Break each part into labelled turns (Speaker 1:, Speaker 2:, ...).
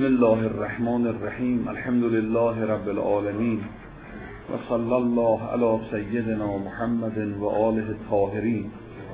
Speaker 1: بسم الله الرحمن الرحیم. الحمد لله رب العالمین و صلی الله علی سیدنا محمد و آله الطاهرین.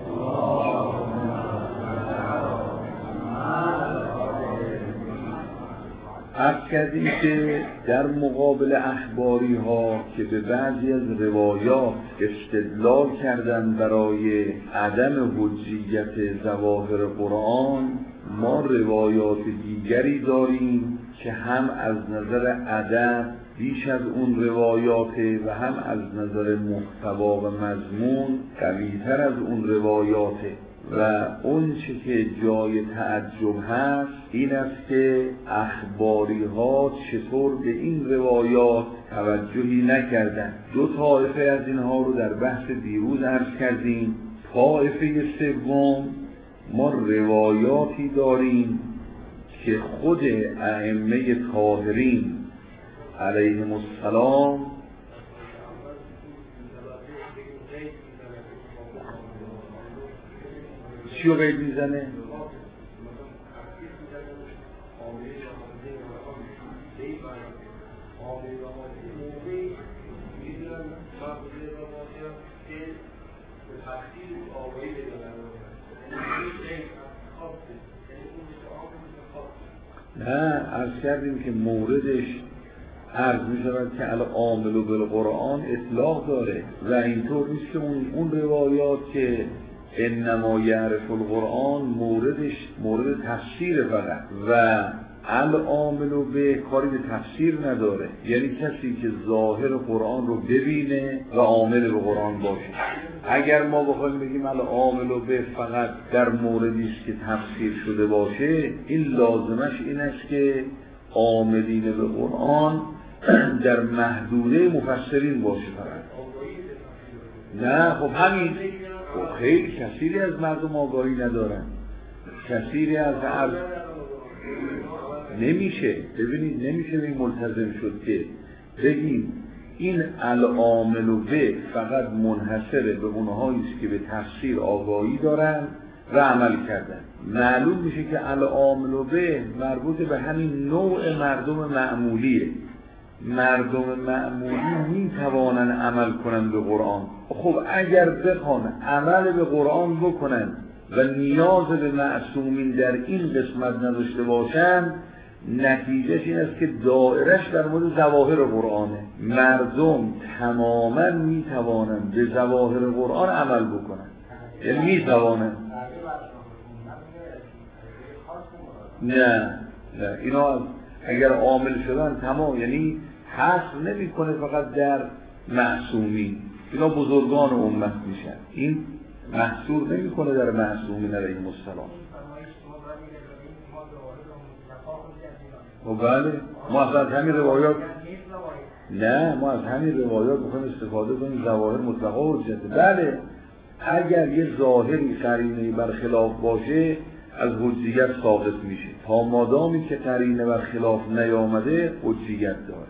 Speaker 1: عرض کردیم که در مقابل اخباری ها که به بعضی از روایات استدلال کردن برای عدم حجیت ظواهر قرآن، ما روایات دیگری داریم که هم از نظر عدد بیش از اون روایاته و هم از نظر محتوا و مضمون قوی‌تر از اون روایاته. و اون چه که جای تعجب هست این است که اخباری ها چطور به این روایات توجهی نکردن. دو طایفه از اینها رو در بحث دیروز عرض کردیم. طایفه سوم، ما روایاتی داریم که خود ائمه طاهرین علیهم السلام چی رو قید میزنه؟ نه، عرض کردیم که موردش عرض می شود که العامل بالقرآن اطلاق داره و اینطور نیست که اون روایات که انما یعرف القرآن موردش مورد تفسیر فقط و العامل به کاری به تفسیر نداره، یعنی کسی که ظاهر قرآن رو ببینه و عامل به قرآن باشه. اگر ما بخوایم بگیم العامل به فقط در موردی است که تفسیر شده باشه، این لازمش این است که عاملین به قرآن در محدوده مفسرین باشه فقط. نه خب همین خیلی کثیری از مردم آگاهی ندارن، کثیری از عرض نمیشه. ببینید نمیشه این ملتزم شد که بگیم این العامل به فقط منحصره به اونهایی است که به تفسیر آگاهی دارن و عمل کردن. معلوم میشه که العامل به مربوط به همین نوع مردم معمولیه. مردم معمولی میتوانن عمل کنن به قرآن. خب اگر بخوان عمل به قرآن بکنن و نیاز به معصومین در این قسمت نداشته باشن، نتیجهش این است که دایرش در مورد ظواهر قرآنه. مردم تماما میتوانن به ظواهر قرآن عمل بکنن، یعنی میتوانن. نه اینا اگر عامل شدن تمام، یعنی حصر نمی کنه فقط در معصومین، اینا بزرگان امت میشن. این محصور نمی کنه در معصومین علیهم السلام. و بله ما از همین روایات بخوایم استفاده کنیم ظواهر مطلقا حجته. بله اگر یه ظاهری قرینه برخلاف باشه از حجیت ساقط میشه، تا مادامی که قرینه برخلاف نیامده حجیت داره.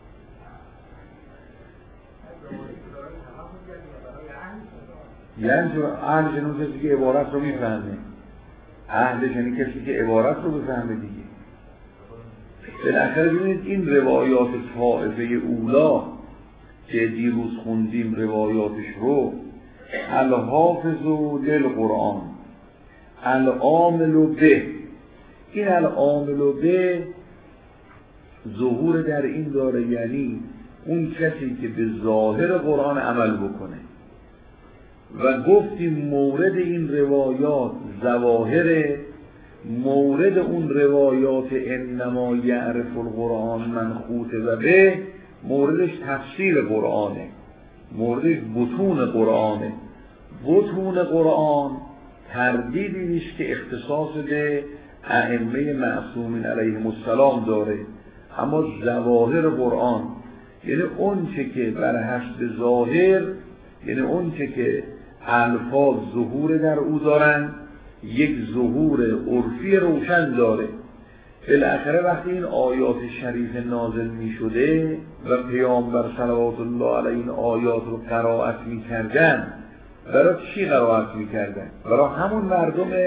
Speaker 1: یعنی اهلش یعنی کسی که عبارت رو میفهمه، اهلش یعنی کسی که عبارت رو بفهمه دیگه. بالاخره ببینید این روایات طائفه اولا که دیروز خوندیم روایاتش رو، الحافظ للقرآن، العامل به، این العامل به ظهور در این داره، یعنی اون کسی که به ظاهر قرآن عمل بکنه. و گفتیم مورد این روایات ظواهر، مورد اون روایات انما یعرف القرآن منخوط و به موردش تفسیر قرآنه، موردش بطون قرآنه. بطون قرآن تردیدی نیست که اختصاص به ائمه معصومین علیهم السلام داره، اما ظواهر قرآن یعنی اون چه که بر حسب ظاهر، یعنی اون چه که الفاظ ظهور در او دارن، یک ظهور عرفی روشن داره. بالاخره وقتی این آیات شریف نازل می شده و پیامبر صلوات الله علیه این آیات رو قرائت می کردن، برای چی قرائت می کردن؟ برای همون مردم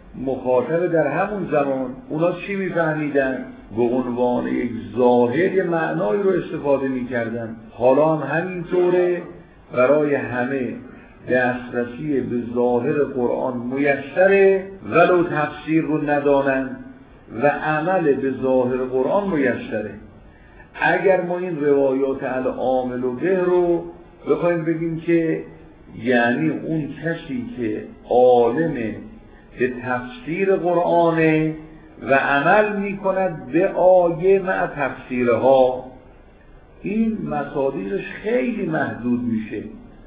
Speaker 1: مخاطب در همون زمان اونا چی میفهمیدن؟ به عنوان یک ظاهر یه معنایی رو استفاده میکردن. حالا هم همینطوره، برای همه دسترسی به ظاهر قرآن میسره ولو تفسیر رو ندانن و عمل به ظاهر قرآن میسره. اگر ما این روایات العامل به رو بخوایم بگیم که یعنی اون کسی که عالم به تفسیر قرآنه و عمل میکند به آیه مع تفسیرها، این مصادیقش خیلی محدود میشه،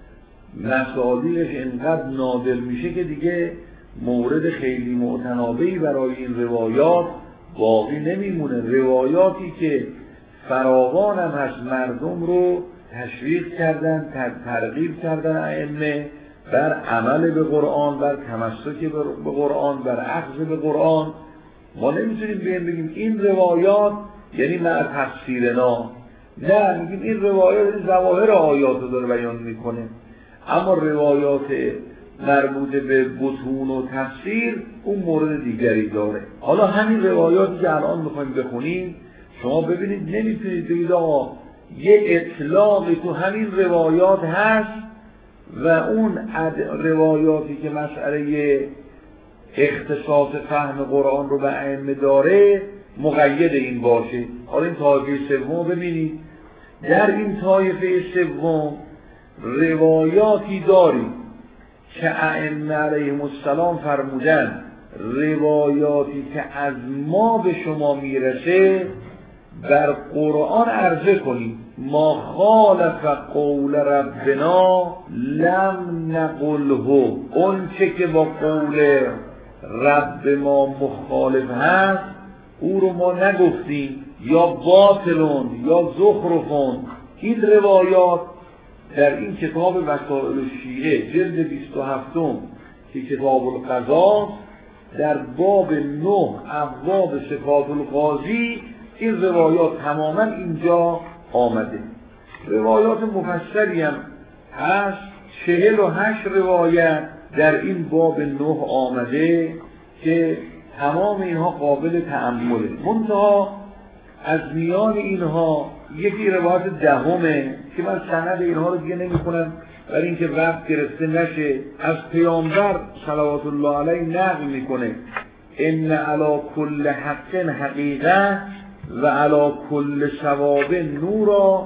Speaker 1: مصادیقش انقدر نادر میشه که دیگه مورد خیلی معتنابهی برای این روایات باقی نمیمونه. روایاتی که فراوان هم هست مردم رو تشویق کردن، ترغیب کردن ائمه بر عمل به قرآن، بر تمسک به قرآن، بر اخذ به قرآن. ما نمیتونیم بگیم این روایات یعنی مع تفسیرنا، نه، میگیم این روایات ظواهر آیات رو داره بیان میکنه، اما روایات مربوط به بطون و تفسیر اون مورد دیگری داره. حالا همین روایاتی که الان میخوایم بخونیم شما ببینید نمیتونید بگید آقا یه اطلاقی تو همین روایات هست و اون روایاتی که مسئله اختصاص فهم قرآن رو به ائمه داره مقید این باشه. حالا این طایفه سوم ببینید، در این طایفه سوم روایاتی داریم که ائمه علیهم السلام فرمودن روایاتی که از ما به شما میرسه بر قرآن عرضه کنید. ما خالف قول ربنا لم نقله، اون چه که با قول رب ما مخالف هست او رو ما نگفتیم، یا باطلون یا زخرفون. این روایات در این کتاب وسائل الشیعه جلد 27 که کتاب القضا در باب 9 ابواب صفات القاضی این روایات تماما اینجا آمده. روایات مفصلی هم هست، 48 روایت در این باب 9 آمده که تمام اینها قابل تأمله. منتها از میان اینها یکی روایت دهمه که من سند اینها رو دیگه نمی کنم برای اینکه وقت گرفته نشه. از پیامبر صلوات الله علیه نقل میکنه ان علی کل حق حقیقه و علی کل ثواب نورا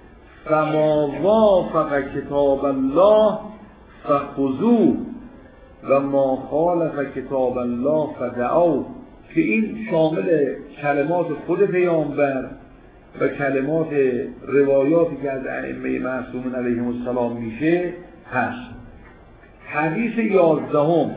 Speaker 1: فما وافق کتاب الله فخذوه و ما خالف کتاب الله فدعوه، که این شامل کلمات خود پیامبر و کلمات روایاتی که از ائمه معصومین علیهم السلام میشه هست. حدیث 11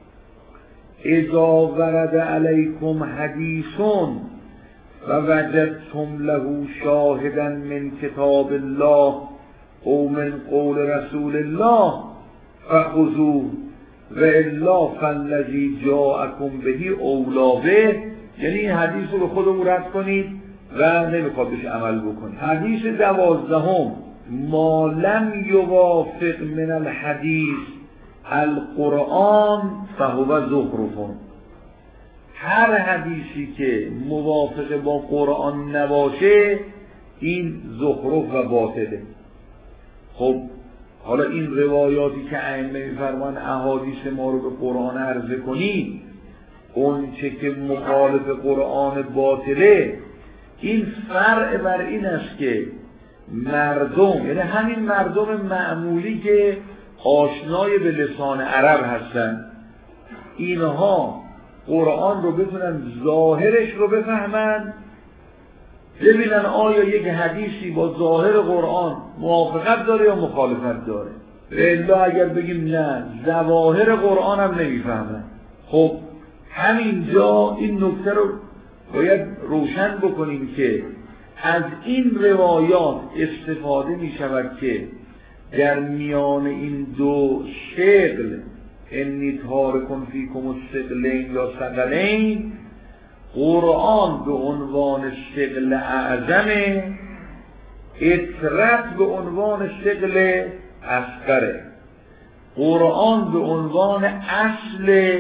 Speaker 1: اذا ورد علیکم حدیثون و وجدتم له شاهدا من کتاب الله او من قول رسول الله فخذوه و الا فالذی جاءکم بهی اولا به، یعنی این حدیث رو به خودمون رد کنید و نمیخواد بهش عمل بکنید. حدیث 12 ما لم یوافق من الحدیث القرآن فهو زخرف، هر حدیثی که موافق با قرآن نباشه این زخرف و باطله. خب حالا این روایاتی که ائمه میفرمان احادیث ما رو به قرآن عرضه کنید، اون چه که مخالف قرآن باطله، این فرع بر این است که مردم، یعنی همین مردم معمولی که آشنای به لسان عرب هستن، اینها قرآن رو بتونن ظاهرش رو بفهمن، ببینن آیا یک حدیثی با ظاهر قرآن موافقت داره یا مخالفت داره. الا اگر بگیم نه ظواهر قرآن هم نمیفهمن، خب همینجا این نکته رو باید روشن بکنیم که از این روایات استفاده می شود که در میان این دو شغل، انی تارکن فیکم الثقلین یا ثقلین، قرآن به عنوان شغل اعظمه، اطرت به عنوان شغل اصغره. قرآن به عنوان اصل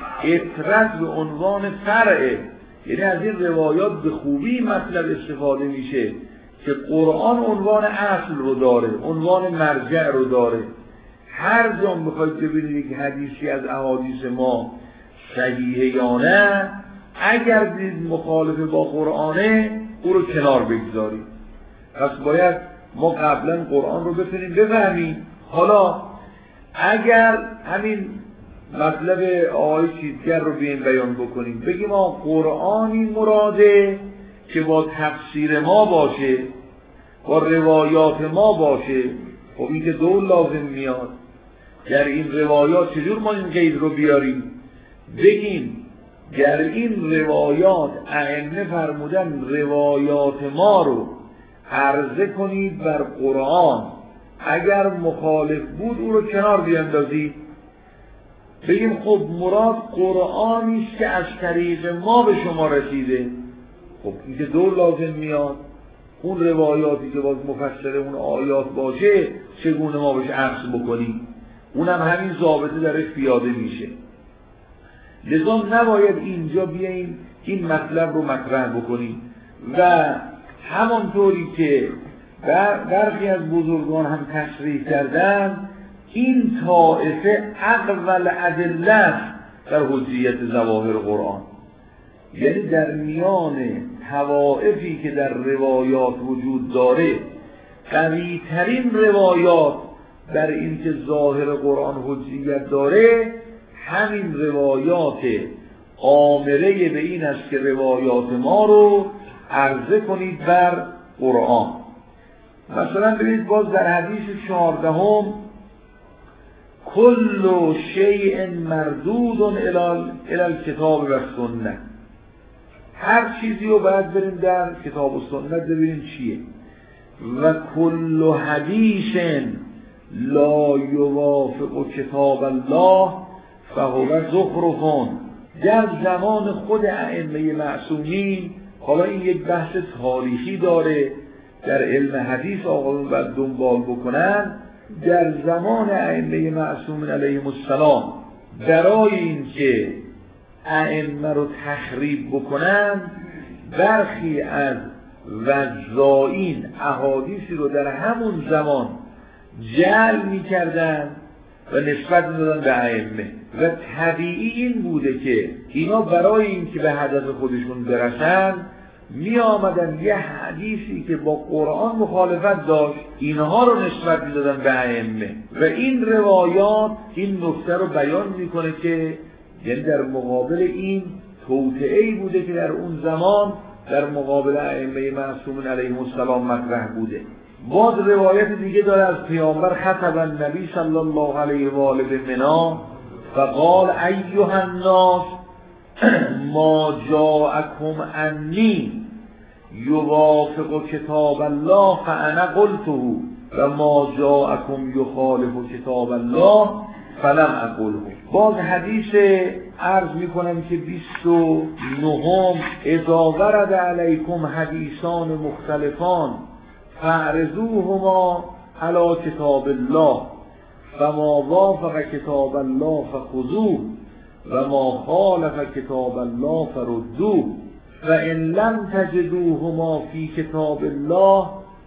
Speaker 1: اطرت به عنوان فرعه، یعنی از این روایات به خوبی مطلب استفاده میشه که قرآن عنوان اصل رو داره، عنوان مرجع رو داره. هر جا بخواید ببینید که حدیثی از احادیث ما صحیحه یا نه، اگر دید مخالف با قرآنه او رو کنار بگذارید. پس باید ما قبلا قرآن رو بتونیم بفهمیم. حالا اگر همین مطلب آقای چیزگر رو بیان بکنیم، بگیم ما قرآنی مراده که با تفسیر ما باشه، با روایات ما باشه، خب این که دو لازم میاد. در این روایات چجور ما این قید رو بیاریم؟ بگیم در این روایات ائمه فرمودن روایات ما رو عرضه کنید بر قرآن، اگر مخالف بود او رو کنار بیاندازید. بگیم خب مراد قرآنی است که از طریق ما به شما رسیده، خب این که دو لازم میاد. اون روایاتی که باز مفسر اون آیات باشه چگونه ما بهش عکس بکنیم؟ اونم همین ضابطه درش پیاده میشه. لذا نباید اینجا بیاییم این مطلب رو مطرح بکنیم و همانطوری که برخی از بزرگان هم تصریح کردن، این طائفه اقوال ادله در حجیت ظواهر قرآن، یعنی در میان طوائفی که در روایات وجود داره قوی ترین روایات در این که ظاهر قرآن حجیت داره همین روایات آمره به این است که روایات ما رو عرضه کنید بر قرآن. مثلا ببینید باز در حدیث 14 کل شیء مردود الی الکتاب و سنت، هر چیزی رو باید بریم در کتاب و سنت ببینیم چیه. و کل حدیث لا یوافق کتاب الله فهو زخرف. در زمان خود ائمه معصومین، حالا این یک بحث تاریخی داره در علم حدیث آقایون باید دنبال بکنن، در زمان ائمه معصومین علیهم السلام برای این که ائمه رو تخریب بکنن برخی از وضاعین احادیثی رو در همون زمان جعل می‌کردن و نسبت می‌دادن به ائمه و طبیعی این بوده که اینا برای این که به هدف خودشون برسن می آمدن یه حدیثی که با قرآن مخالفت داشت اینها رو نسبت می‌دادن به ائمه و این روایات این نکته رو بیان میکنه که یعنی در مقابل این توطئه‌ای بوده که در اون زمان در مقابل ائمه معصومین علیهم السلام مطرح بوده. باز روایت دیگه داره از پیامبر خطب النبی صلی الله علیه و آله بمنا فقال ایها الناس ما جاءکم انی یوافق کتاب الله فانا قلته و ما جاءکم یخالف کتاب الله فلم اقله. باز حدیث عرض میکنم که 29 اذا ورد علیکم حدیثان مختلفان فاعرضوهما علی کتاب الله فما وافق کتاب الله فخذوه و ما خالف کتاب الله فردوه و ان لم تجدوهما فی کتاب الله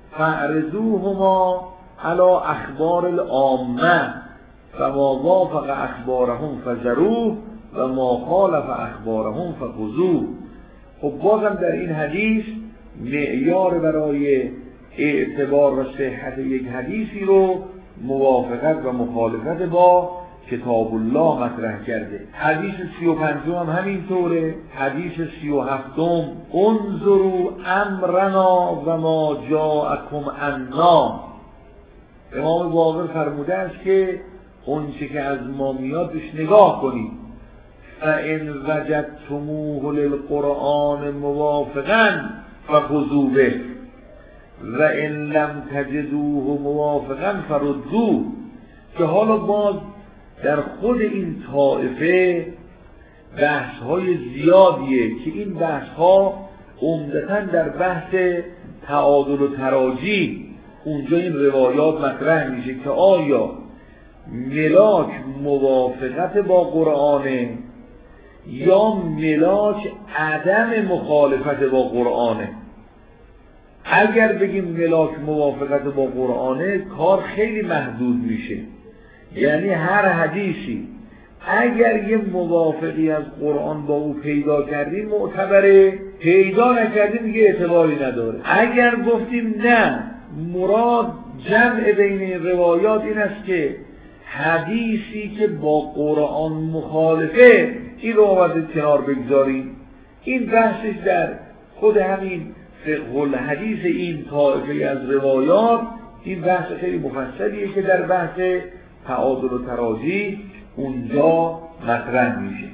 Speaker 1: فاعرضوهما علی اخبار العامه فما وافق اخبارهم فذروه و ما خالف اخبارهم فخذوه. خب بازم در این حدیث معیار برای اعتبار و صحت یک حدیثی رو موافقت و مخالفت با کتاب الله مطرح کرده. حدیث 35 هم همینطوره. حدیث 37 انظروا امرنا و ما جاءکم عنا. امام باقر فرموده است که اون چه که از ما میاد بهش نگاه کنید. فان وجدتموه للقرآن موافقا فخذوا به و ان لم تجدوه موافقا فردوه. که حالا باز در خود این طائفه بحث های زیادیه که این بحث ها عمدتاً در بحث تعادل و تراجی اونجا این روایات مطرح میشه که آیا ملاک موافقت با قرآنه یا ملاک عدم مخالفت با قرآنه. اگر بگیم ملاک موافقت با قرآنه کار خیلی محدود میشه، یعنی هر حدیثی اگر یه موافقی از قرآن با او پیدا کردیم معتبره، پیدا نکردیم دیگه اعتباری نداره. اگر گفتیم نه مراد جمع بین این روایات این است که حدیثی که با قرآن مخالفه این رو باید کنار بگذاریم، این بحثش در خود همین فقه الحدیث این طایفه از روایات، این بحث خیلی مفصلیه که در بحث تعادل و تراجی اونجا مطرح میشه.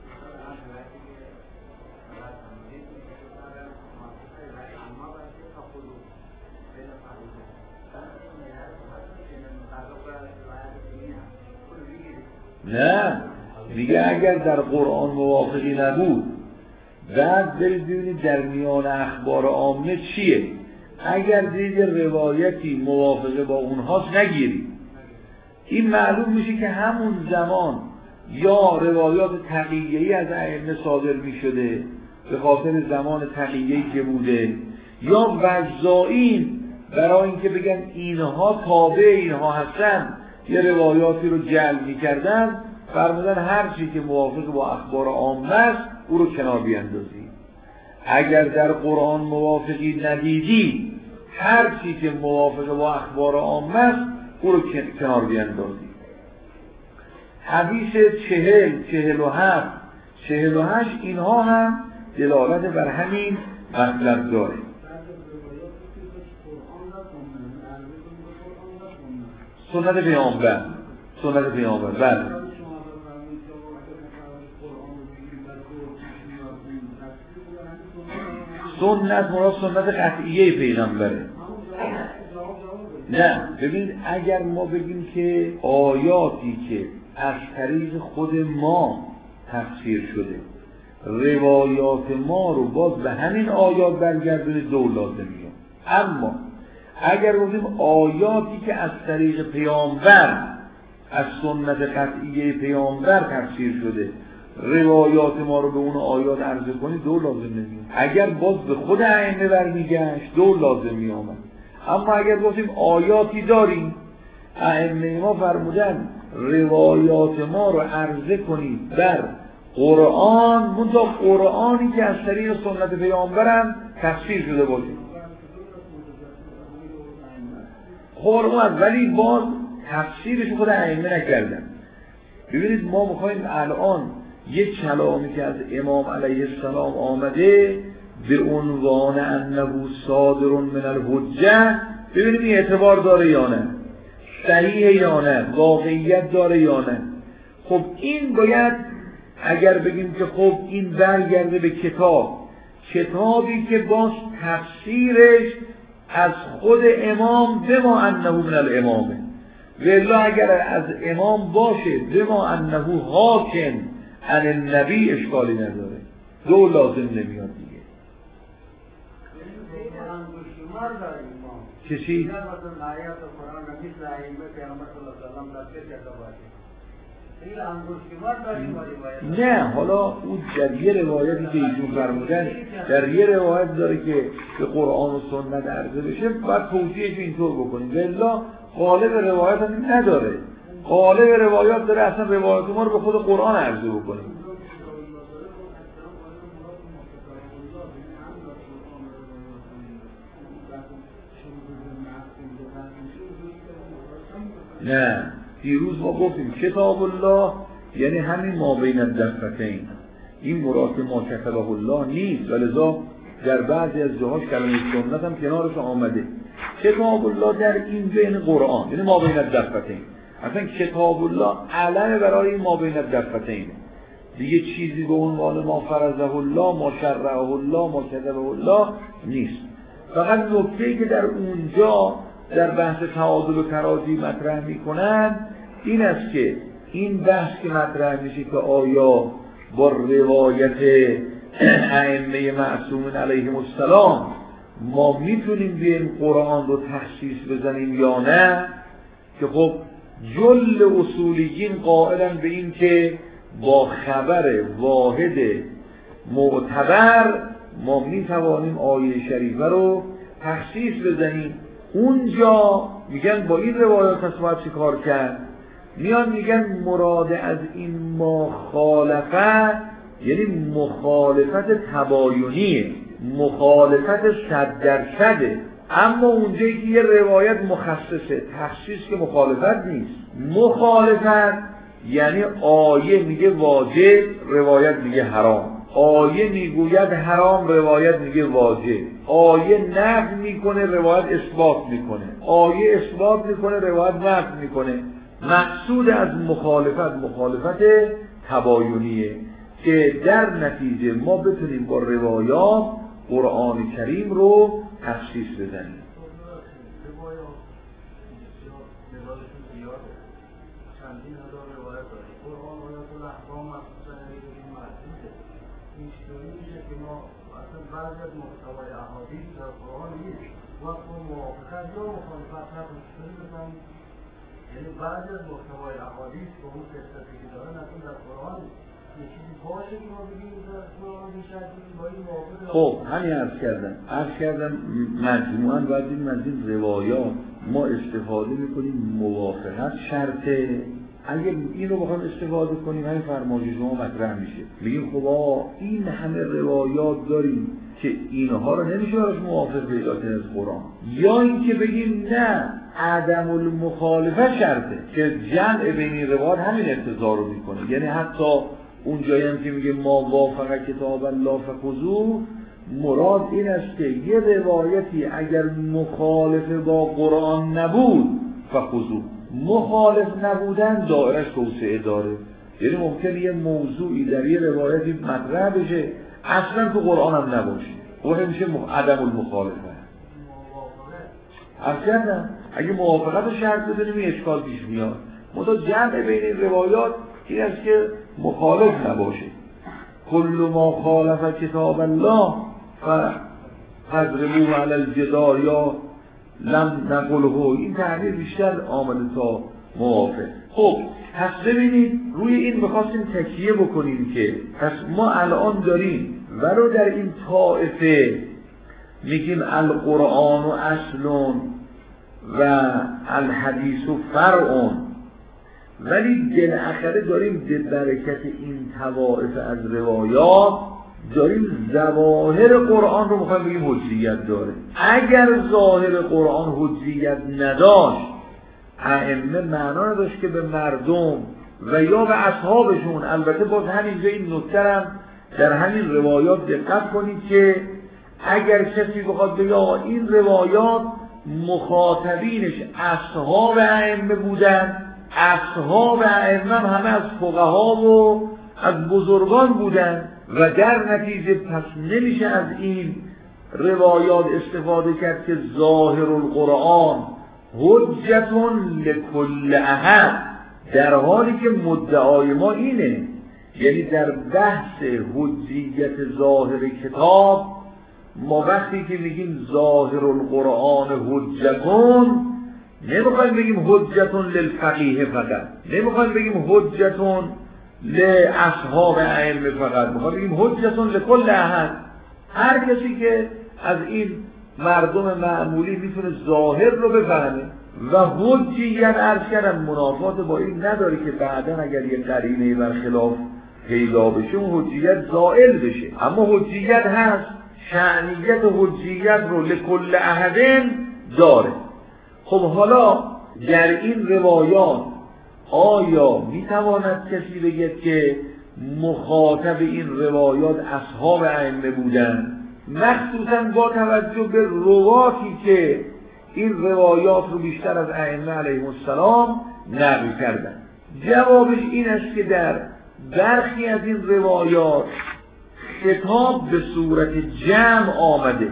Speaker 1: نه دیگه اگر در قرآن موافقی نبود بعد برید ببینید در میان اخبار عامه چیه، اگر دید روایتی موافقه با اونهاست نگیرید. این معلوم میشه که همون زمان یا روایات تقیه‌ای از ائمه صادر میشده به خاطر زمان تقیه‌ای که بوده، یا وضاعین برای اینکه بگن اینها تابع اینها هستن یه روایاتی رو جلب میکردن، فرمودن هر چی که موافق با اخبار عامه است او رو کنار بیاندازید. اگر در قرآن موافقی ندیدی هر چی که موافق با اخبار عامه است او رو کنار بیاندازید. حدیث 40 47 48 اینها هم دلالت بر همین مطلب داره. سنت پیامبر بله. سنت مراد سنت قطعیه پیغمبره. نه ببینید اگر ما بگیم که آیاتی که از طریق خود ما تفسیر شده روایات ما رو باز به همین آیات برگردونه دو لازم میاد. اما اگر بگیم آیاتی که از طریق پیامبر از سنت قطعیه پیامبر تفسیر شده روایات ما رو به اون آیات عرضه کنید دو لازم نمیاد. اگر باز به خود ائمه برمیگشت دو لازم میامد. اما اگر گفتیم آیاتی داریم ائمه ما فرمودن روایات ما رو عرضه کنید بر قرآن، منتها قرآنی که از طریق سنت پیامبرم تفسیر شده باشه. قرآن ولی باز تفسیرش خود ائمه نکردن. ببینید ما میخوایم الان یک کلامی که از امام علیه السلام آمده به عنوان انه صادر من الحجه ببینیم این اعتبار داره یا نه، صحیح یا نه، واقعیت داره یا نه. خب این باید اگر بگیم که خب این برگرده به کتابی که باز تفسیرش از خود امام بما انه من الامامه، والله اگر از امام باشه بما انه حاکم عن النبی اشکالی نداره، دو لازم نمیاد دیگه. کسی؟ نه حالا اون در یه روایتی که ایشون فرمودن در یه روایت داره که به قرآن و سنت عرضه بشه باید توجیهش اینطور بکنیم، والله غالب روایت هم نداره، غالب روایات داره اصلا روایت ما رو به خود قرآن عرضه بکنیم. نه دیروز ما گفتیم کتاب الله یعنی همین ما بین الدفتین، این مراد ما کتبه الله نیست، ولذا در بعضی از جاهاش کلمه سنت هم کنارش آمده. کتاب الله در این بین قرآن یعنی ما بین الدفتین، اصلا کتاب الله علم برای ما بین الدفتین، دیگه چیزی به عنوان ما فرضه الله، ما شرعه الله، ما کتبه الله نیست. فقط نکته‌ای که در اونجا در بحث تعادل و تراجی مطرح میکنن این است که این بحث که مطرح میشه که آیا با روایت ائمه معصومین علیهم السلام ما میتونیم بیایم قرآن رو تخصیص بزنیم یا نه، که خب جل اصولیین قائلن به این که با خبر واحد معتبر ما میتوانیم آیه شریفه رو تخصیص بزنیم. اونجا میگن با این روایات پس باید چی کار کرد؟ میان میگن مراد از این مخالفت یعنی مخالفت تباینیه، مخالفت 100%. اما اونجایی که یه روایت مخصصه، تخصیص که مخالفت نیست. مخالفت یعنی آیه میگه واجب، روایت میگه حرام. آیه میگوید حرام، روایت میگه واجب. آیه نفی میکنه، روایت اثبات میکنه. آیه اثبات میکنه، روایت نفی میکنه. مقصود از مخالفت تباینیه که در نتیجه ما بتونیم با روایات قرآن کریم رو تخصیص بزنیم.
Speaker 2: بعضی از محتوای احادیث در قرآن نیست وقت ما موافقت یا مخالفت نکنیم بزنیم، یعنی بعضی از محتوای احادیث به اون قصتی که داره نکنیم در قرآن یه چیزی باشه که ما بگیم در قرآن این شرطی با این موافقه.
Speaker 1: خب همین عرض کردم مجموعاً باید این از این روایات ما استفاده میکنیم موافقت شرطه. اگه این رو بخوام استفاده کنیم همین فرمایش شما مطرح میشه، میگیم خب این همه روایات داریم که اینها رو نمیشه براش موافق پیدا کرد از قرآن، یا اینکه بگیم نه عدم المخالفه شرطه که جمع بین این روایات همین اقتضا رو میکنه. یعنی حتی اون جایی هم که میگه ما وافق کتاب الله فخذوه، مراد این است که یه روایتی اگر مخالف با قرآن نبود فخذوه، مخالف نبودن دایرش توسعه داره. یعنی ممکنه یه موضوعی در یه روایتی مطرح بشه اصلا تو قرآن هم نباشه، و میشه عدم المخالفه. اصلا اگه موافقت رو شرط بدونیم این اشکال پیش میاد. منتها جمع بین این روایات این است که مخالف نباشه. کل ما خالف کتاب الله فضربوه علی الجدار یا لم نقله، این تعبیر بیشتر آمده تا موافق. خب پس ببینید روی این بخواستیم تکیه بکنیم که پس ما الان داریم ولو در این طائفه میگیم القرآن و اصل و الحدیث و فرع، ولی بالاخره داریم به برکت این طوائف از روایات داریم ظواهر قرآن رو میخوایم بگیم حجیت داره. اگر ظاهر قرآن حجیت نداشت، ائمه معنا نداشت که به مردم و یا به اصحابشون، البته باز همینجا این نکته هم در همین روایات دقت کنید که اگر کسی بخواد بگه آقا این روایات مخاطبینش اصحاب ائمه بودن، اصحاب ائمه همه از فقها و از بزرگان بودن و در نتیجه پس نمیشه از این روایات استفاده کرد که ظاهر القرآن حجتون لکل احد، در حالی که مدعای ما اینه. یعنی در بحث حجیت ظاهر کتاب ما وقتی که میگیم ظاهر القرآن حجتون نمیخوایم بگیم حجتون للفقیه فقط، نمیخوایم بگیم حجتون لاصحاب ائمه فقط، میخوایم بگیم حجتون لکل احد. هر کسی که از این مردم معمولی میتونه ظاهر رو بفهمه و حجیت عرض کردن منافات با این نداره که بعداً اگر یه قرینه برخلاف پیدا بشه اون حجیت زائل بشه. اما حجیت هست، شأنیت حجیت رو لکل احدن داره. خب حالا در این روایات آیا میتواند کسی بگه که مخاطب این روایات اصحاب ائمه بودن، مخصوصا با توجه به رواتی که این روایات رو بیشتر از ائمه علیهم السلام نقل کردن؟ جوابش این است که در برخی از این روایات خطاب به صورت جمع آمده.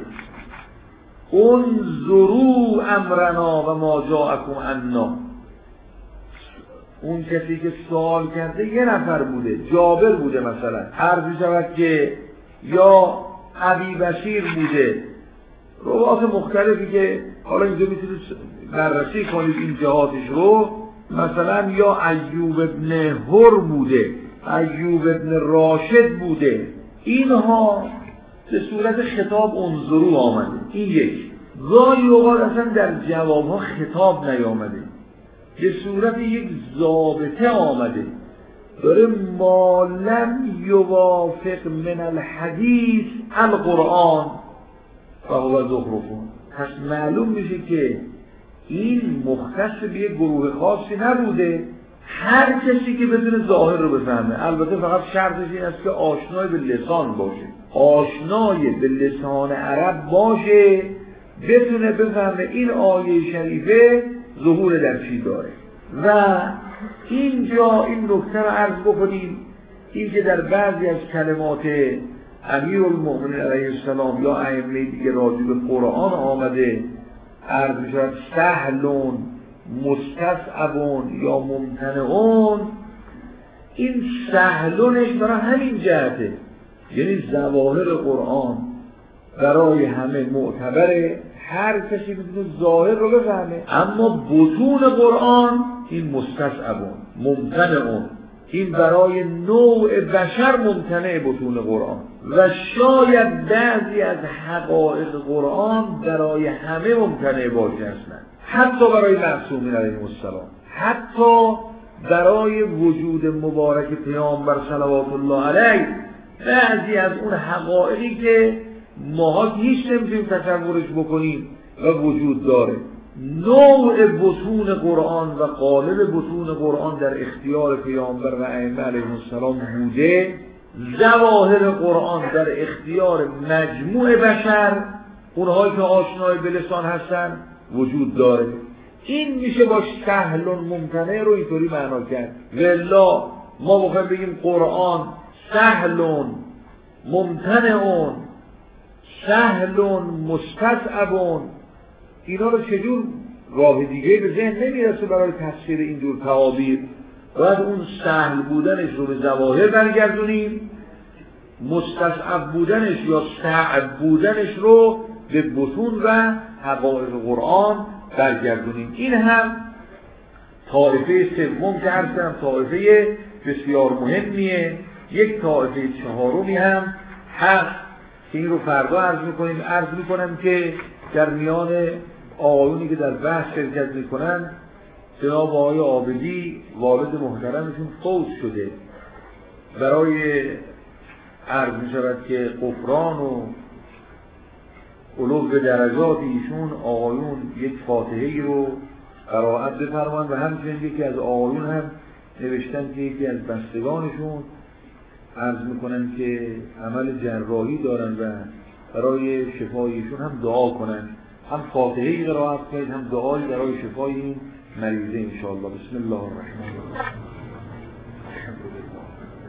Speaker 1: انظروا امرنا و ما جاءکم عنا. اون کسی که سوال کرده یه نفر بوده، جابر بوده مثلا، عرض شود که یا ابی بشیر بوده، روایات مختلفی که حالا اینجا میتونید بررسی کنید این جهاتش رو، مثلا یا ایوب ابن هر بوده. ایوب ابن راشد بوده. اینها به صورت خطاب انظرو آمده. این یک. گاهی اوقات اصلا در جوابها خطاب نیامده، به صورت یک ضابطه آمده، داره ما لم یوافق من الحدیث القرآن فهو زخرفون. پس معلوم میشه که این مختص به یک گروه خاصی نبوده، هر کسی که بتونه ظاهر رو بفهمه. البته فقط شرطش این است که آشنای به لسان باشه، آشنای به لسان عرب باشه، بتونه بفهمه این آیه شریفه ظهور در چی داره. و اینجا این نکته رو عرض بکنیم، این که در بعضی از کلمات امیرالمؤمنین علیه السلام یا ائمه دیگه راجع به قرآن آمده، عرض می‌شود سهلون، مستصعبون یا ممتنعون. این سهلونش برای همین جهته، یعنی ظواهر قرآن برای همه معتبره، هر کسی میتونه ظاهر رو بفهمه. اما بطون قرآن این مستصعبون، ممتنعون، این برای نوع بشر ممتنع بطون قرآن. و شاید بعضی از حقایق قرآن برای همه ممتنع باشه اصلا، حتی برای معصومین علیهم السلام، حتی برای وجود مبارک پیامبر صلوات الله علیه. بعضی از اون حقایقی که ماها هیچ نمیتونیم تصورش بکنیم و وجود داره، نوع بطون قرآن و قالب بطون قرآن در اختیار پیامبر و ائمه علیهم السلام بوده. ظواهر قرآن در اختیار مجموع بشر، اونهایی که آشنای به لسان هستن، وجود داره. این میشه با سهلون ممتنع رو اینطوری معنا کرد. والله ما بخوایم بگیم قرآن سهلون ممتنعون، سهلون مستصعبون، اینا رو چجور راه دیگه به ذهن نمیرسه برای تفسیر اینجور تعابیر؟ باید اون سهل بودنش رو به ظواهر برگردونیم، مستصعب بودنش یا صعب بودنش رو به بطون و حقایق قرآن برگردونیم. این هم طایفه سوم که عرض کردم طایفه بسیار مهمیه. یک طایفه چهارمی هم هست که این رو فردا عرض میکنیم. عرض میکنم که در میان آقایونی که در بحث شرکت میکنن، جناب آقای عابدی والد محترمشون فوت شده. برای عرض میشود که غفران و علو درجات ایشون آقایون یک فاتحه‌ای رو قرائت بفرمایند و همچنین یکی از آقایون هم نوشتن که یکی از بستگانشون عرض میکنن که عمل جراحی دارن و برای شفای ایشون هم دعا کنن. هم فاتحه‌ای قرائت کنید، هم دعایی برای شفای این مریضه انشاءالله. بسم الله الرحمن الرحیم.